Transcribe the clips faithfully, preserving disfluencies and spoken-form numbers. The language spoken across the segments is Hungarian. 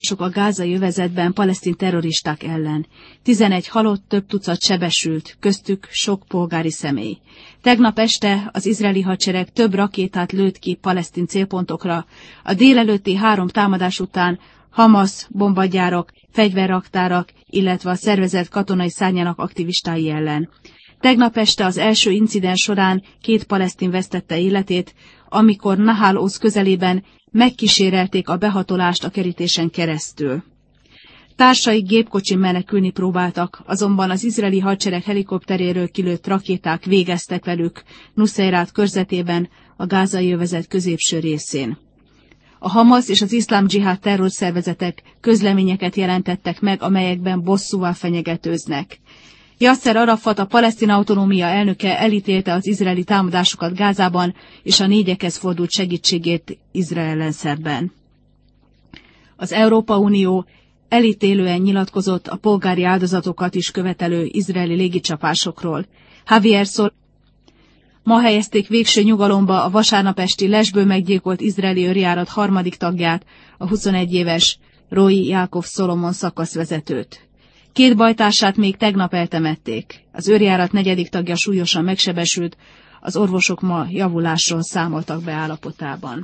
harcok a gázai övezetben palesztin terroristák ellen. tizenegy halott, több tucat sebesült, köztük sok polgári személy. Tegnap este az izraeli hadsereg több rakétát lőtt ki palesztin célpontokra. A délelőtti három támadás után Hamas bombagyárak, fegyverraktárak, illetve a szervezet katonai szárnyának aktivistái ellen. Tegnap este az első incidens során két palesztin vesztette életét, amikor Nahal Oz közelében megkísérelték a behatolást a kerítésen keresztül. Társai gépkocsin menekülni próbáltak, azonban az izraeli hadsereg helikopteréről kilőtt rakéták végeztek velük Nuszeirat körzetében, a gázai övezet középső részén. A Hamas és az iszlám dzsihád terrorszervezetek közleményeket jelentettek meg, amelyekben bosszúval fenyegetőznek. Yasser Arafat, a palesztin autonómia elnöke elítélte az izraeli támadásokat Gázában, és a négyekhez fordult segítségét Izrael ellen szemben. Az Európa Unió elítélően nyilatkozott a polgári áldozatokat is követelő izraeli légicsapásokról. Javier Sol Ma helyezték végső nyugalomba a vasárnap esti Lesből meggyilkolt izraeli őrjárat harmadik tagját, a huszonegy éves Roy Jákov Szolomon szakaszvezetőt. Két bajtársát még tegnap eltemették. Az őrjárat negyedik tagja súlyosan megsebesült, az orvosok ma javulásról számoltak be állapotában.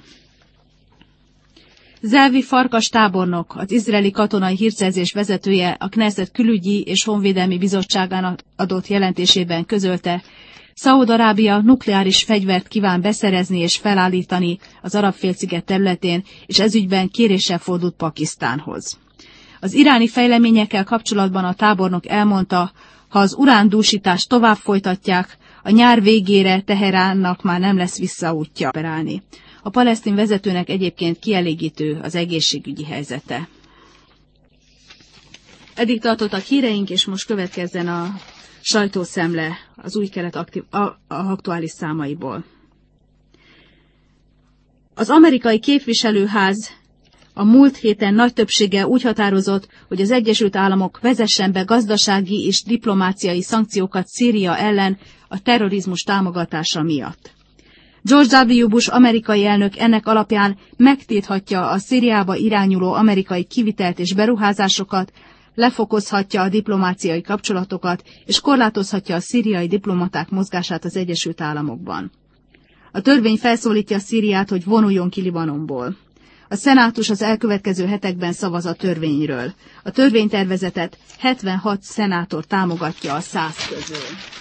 Zelvi Farkas tábornok, az izraeli katonai hírszerzés vezetője, a Knesset külügyi és honvédelmi bizottságának adott jelentésében közölte, Szaúd-Arábia nukleáris fegyvert kíván beszerezni és felállítani az Arab-félsziget területén, és ezügyben kéréssel fordult Pakisztánhoz. Az iráni fejleményekkel kapcsolatban a tábornok elmondta, ha az urándúsítást tovább folytatják, a nyár végére Teheránnak már nem lesz visszaútja operálni. A palesztin vezetőnek egyébként kielégítő az egészségügyi helyzete. Eddig tartottak híreink, és most következzen a sajtószemle az új kelet aktiv, a, a aktuális számaiból. Az amerikai képviselőház a múlt héten nagy többséggel úgy határozott, hogy az Egyesült Államok vezessen be gazdasági és diplomáciai szankciókat Szíria ellen a terrorizmus támogatása miatt. George W. Bush amerikai elnök ennek alapján megtilthatja a Szíriába irányuló amerikai kivitelt és beruházásokat, lefokozhatja a diplomáciai kapcsolatokat, és korlátozhatja a szíriai diplomaták mozgását az Egyesült Államokban. A törvény felszólítja Szíriát, hogy vonuljon ki Libanonból. A szenátus az elkövetkező hetekben szavaz a törvényről. A törvénytervezetet hetvenhat szenátor támogatja a száz közül.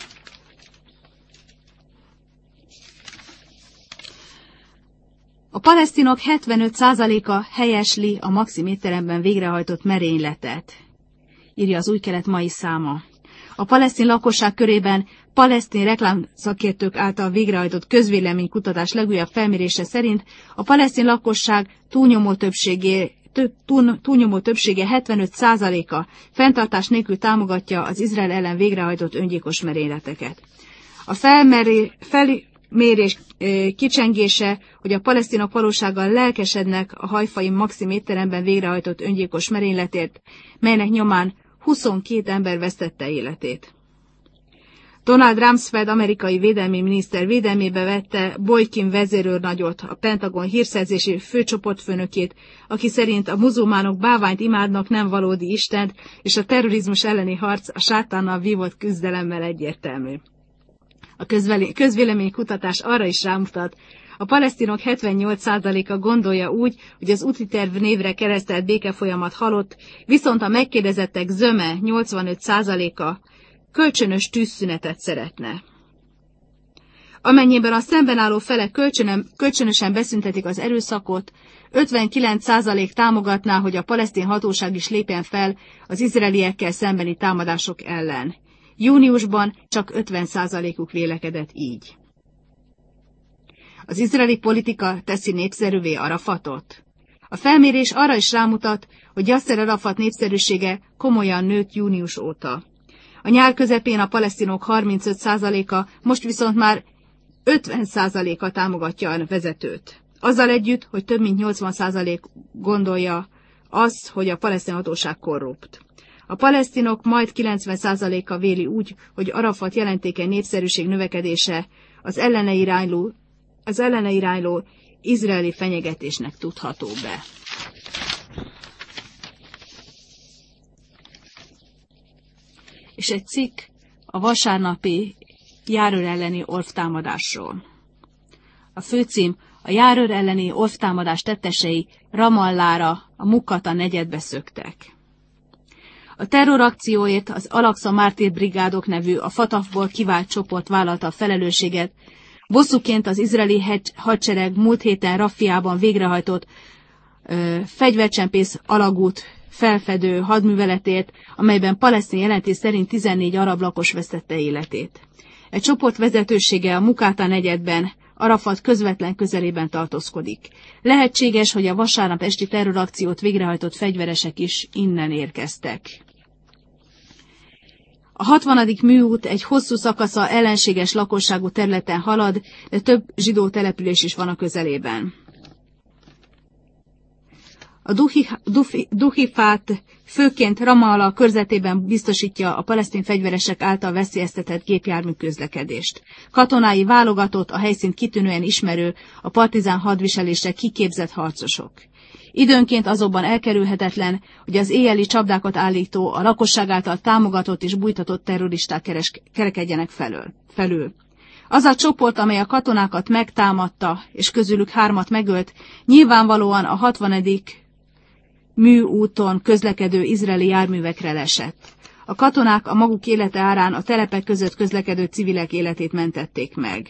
A palesztinok hetvenöt százaléka helyesli a Maxim étteremben végrehajtott merényletet, írja az Új Kelet mai száma. A palesztin lakosság körében palesztin reklámszakértők által végrehajtott közvéleménykutatás legújabb felmérése szerint a palesztin lakosság túlnyomó többségé, több, túl, túlnyomó többsége hetvenöt százaléka fenntartás nélkül támogatja az Izrael ellen végrehajtott öngyilkos merényleteket. A felmeri, felmérés e, kicsengése, hogy a palesztinok valósággal lelkesednek a hajfai Maxim étteremben végrehajtott öngyilkos merényletért, melynek nyomán huszonkét ember vesztette életét. Donald Rumsfeld amerikai védelmi miniszter védelmébe vette Boykin vezérőrnagyot, a Pentagon hírszerzési főcsoportfőnökét, aki szerint a muzulmánok báványt imádnak, nem valódi Istent, és a terrorizmus elleni harc a sátánnal vívott küzdelemmel egyértelmű. A közvéleménykutatás arra is rámutat, a palesztinok hetvennyolc százaléka gondolja úgy, hogy az úti terv névre keresztelt békefolyamat halott, viszont a megkérdezettek zöme nyolcvanöt százaléka kölcsönös tűzszünetet szeretne. Amennyiben a szemben álló felek kölcsönöm, kölcsönösen beszüntetik az erőszakot, ötvenkilenc százalék támogatná, hogy a palesztin hatóság is lépjen fel az izraeliekkel szembeni támadások ellen. Júniusban csak ötven százalékuk vélekedett így. Az izraeli politika teszi népszerűvé Arafatot? A felmérés arra is rámutat, hogy Yasser Arafat népszerűsége komolyan nőtt június óta. A nyár közepén a palesztinok harmincöt százaléka, most viszont már ötven százaléka támogatja a vezetőt. Azzal együtt, hogy több mint nyolcvan százalék gondolja azt, hogy a palesztin hatóság korrupt. A palesztinok majd kilencven százaléka véli úgy, hogy Arafat jelentékeny népszerűség növekedése az ellene irányló, az ellene irányló izraeli fenyegetésnek tudható be. és egy cikk a vasárnapi járőr elleni orvtámadásról. A főcím: a járőr elleni orvtámadás tettesei Ramallára, a Mukkata negyedbe szöktek. A terrorakcióért az Al-Aqsa Mártírbrigádok nevű a Fatahból kivált csoport vállalta a felelősséget. Bosszúként az izraeli hadsereg múlt héten Rafiában végrehajtott ö, fegyvercsempész alagút felfedő hadműveletét, amelyben palesztin jelentés szerint tizennégy arab lakos vesztette életét. Egy csoport vezetősége a Mukkata negyedben, Arafat közvetlen közelében tartózkodik. Lehetséges, hogy a vasárnap esti terrorakciót végrehajtott fegyveresek is innen érkeztek. A hatvanadik műút egy hosszú szakasza ellenséges lakosságú területen halad, de több zsidó település is van a közelében. A Duhifát főként Ramallah körzetében biztosítja a palesztin fegyveresek által veszélyeztetett gépjármű közlekedést. Katonái válogatott, a helyszínt kitűnően ismerő, a partizán hadviselésre kiképzett harcosok. Időnként azonban elkerülhetetlen, hogy az éjjeli csapdákat állító, a lakosság által támogatott és bújtatott terroristák keres, kerekedjenek felől, felül. Az a csoport, amely a katonákat megtámadta, és közülük hármat megölt, nyilvánvalóan a hatvanadik műúton közlekedő izraeli járművekre lesett. A katonák a maguk élete árán a telepek között közlekedő civilek életét mentették meg.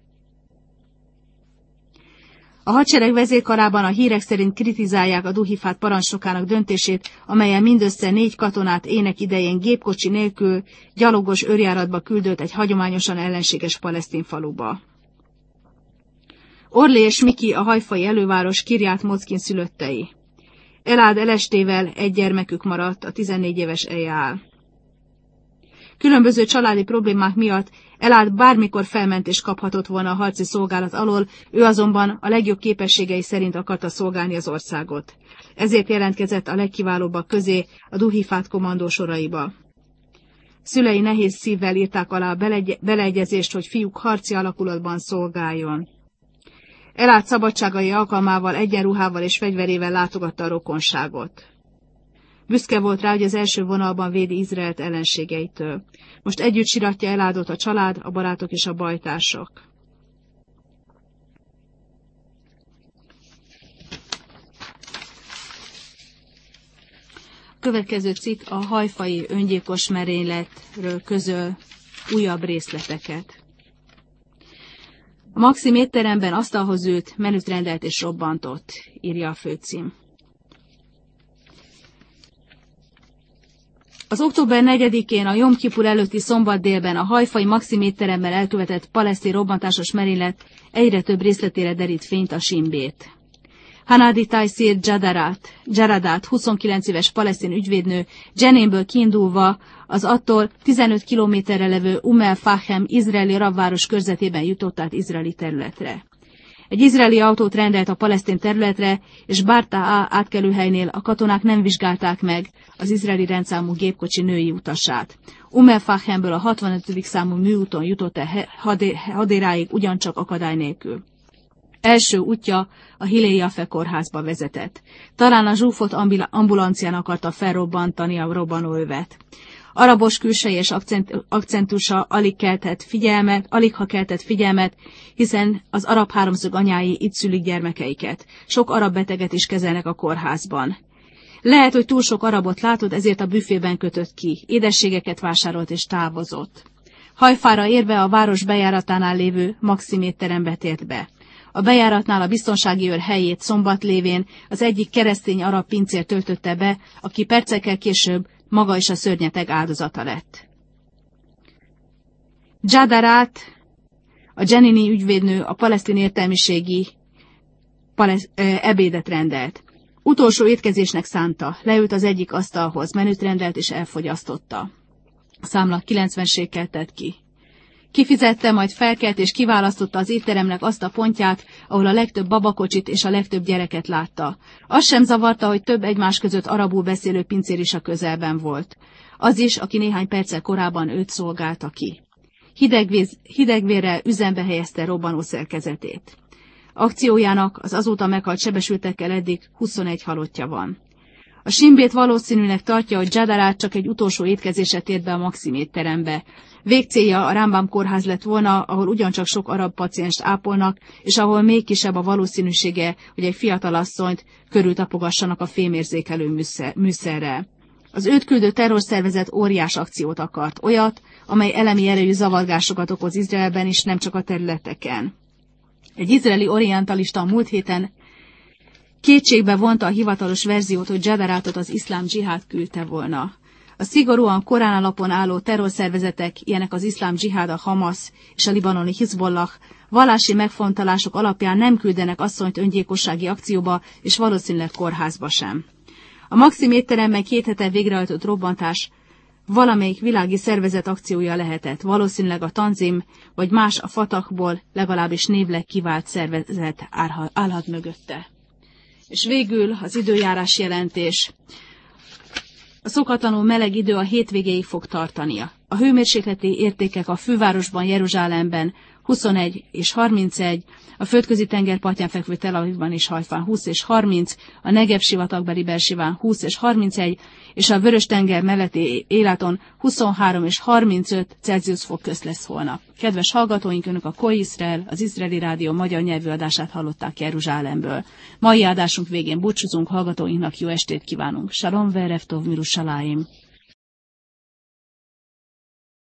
A hadsereg vezérkarában a hírek szerint kritizálják a Duhifát parancsnokának döntését, amelyen mindössze négy katonát ének idején gépkocsi nélkül gyalogos őrjáratba küldött egy hagyományosan ellenséges palesztin faluba. Orli és Miki a hajfai előváros Kirját Mockin szülöttei. Elád Elestével egy gyermekük maradt, a tizennégy éves Eyal. Különböző családi problémák miatt Elád bármikor felmentést kaphatott volna a harci szolgálat alól, ő azonban a legjobb képességei szerint akarta szolgálni az országot. Ezért jelentkezett a legkiválóbbak közé a Duhifát kommandó soraiba. Szülei nehéz szívvel írták alá a belegy- beleegyezést, hogy fiúk harci alakulatban szolgáljon. Elád szabadságai alkalmával egyenruhával és fegyverével látogatta a rokonságot. Büszke volt rá, hogy az első vonalban védi Izraelt ellenségeitől. Most együtt siratja Eládot a család, a barátok és a bajtársak. A következő cikk a hajfai öngyilkos merényletről közöl újabb részleteket. A Maxim étteremben asztalhoz ült, menüt rendelt és robbantott, írja a főcím. Az október negyedikén a Jom Kipur előtti szombat délben a hajfai Maxim étteremben elkövetett palesztin robbantásos merénylet egyre több részletére derít fényt a Simbét. Hanadi Taysir Jadarat, Jaradat, huszonkilenc éves palesztin ügyvédnő, Jeninből kiindulva az attól tizenöt kilométerre levő Umm el-Fahem izraeli arabváros körzetében jutott át izraeli területre. Egy izraeli autót rendelt a palesztin területre, és Barta'a átkelőhelynél a katonák nem vizsgálták meg az izraeli rendszámú gépkocsi női utasát. Umm el-Fahemből a hatvanötödik számú műúton jutott el Hadéráig ugyancsak akadály nélkül. Első útja a Hillel Jafe kórházba vezetett. Talán a zsúfolt ambulancián akarta felrobbantani a robbanóövet. Arabos külseje és akcent, akcentusa alig keltett figyelmet, alig ha keltett figyelmet, hiszen az arab háromszög anyái itt szülik gyermekeiket. Sok arab beteget is kezelnek a kórházban. Lehet, hogy túl sok arabot látott, ezért a büfében kötött ki. Édességeket vásárolt és távozott. Hajfára érve a város bejáratánál lévő Maxim étterembe tért be. A bejáratnál a biztonsági őr helyét szombat lévén az egyik keresztény arab pincér töltötte be, aki percekkel később maga is a szörnyeteg áldozata lett. Jadarat, a Jenini ügyvédnő a palesztin értelmiségi palesz, ö, ebédet rendelt. Utolsó étkezésnek szánta, leült az egyik asztalhoz, menüt rendelt és elfogyasztotta. A számla kilencven sékelt tett ki. Kifizette, majd felkelt és kiválasztotta az étteremnek azt a pontját, ahol a legtöbb babakocsit és a legtöbb gyereket látta. Az sem zavarta, hogy több egymás között arabul beszélő pincér is a közelben volt. Az is, aki néhány perccel korábban őt szolgálta ki. Hidegvíz, hidegvérrel üzembe helyezte robbanó szerkezetét. Akciójának az azóta meghalt sebesültekkel eddig huszonegy halottja van. A Sinbét valószínűleg tartja, hogy Jadarát csak egy utolsó étkezésre tért be a Maxim étterembe. Végcélja a Rambam kórház lett volna, ahol ugyancsak sok arab pacienst ápolnak, és ahol még kisebb a valószínűsége, hogy egy fiatal asszonyt körültapogassanak a fémérzékelő műszerrel. Az őt küldő terrorszervezet óriás akciót akart, olyat, amely elemi erejű zavargásokat okoz Izraelben és nem csak a területeken. Egy izraeli orientalista a múlt héten kétségbe vonta a hivatalos verziót, hogy Jadarátot az iszlám dzsihád küldte volna. A szigorúan Korán alapon álló terrorszervezetek, ilyenek az iszlám dzsihád, a Hamas és a libanoni Hizbollah vallási megfontolások alapján nem küldenek asszonyt öngyilkossági akcióba, és valószínűleg kórházba sem. A Maxim étteremben két hete végrehajtott robbantás valamelyik világi szervezet akciója lehetett, valószínűleg a Tanzim vagy más a Fatahból legalábbis névleg kivált szervezet állhat mögötte. És végül az időjárás jelentés. A szokatlanul meleg idő a hétvégéig fog tartania. A hőmérsékleti értékek a fővárosban, Jeruzsálemben huszonegy és harmincegy, a földközi tenger partján fekvő Tel Avivban és Hajfán húsz és harminc, a Negev sivatagbeli Bersiván húsz és harmincegy, és a Vörös-tenger melletti Élaton huszonhárom és harmincöt Celsius fok közt lesz holnap. Kedves hallgatóink, önök a Kol Izrael, az izraeli rádió magyar nyelvű adását hallották Jeruzsálemből. Mai adásunk végén búcsúzunk, hallgatóinknak jó estét kívánunk. Shalom ve'erev tov miRushalayim.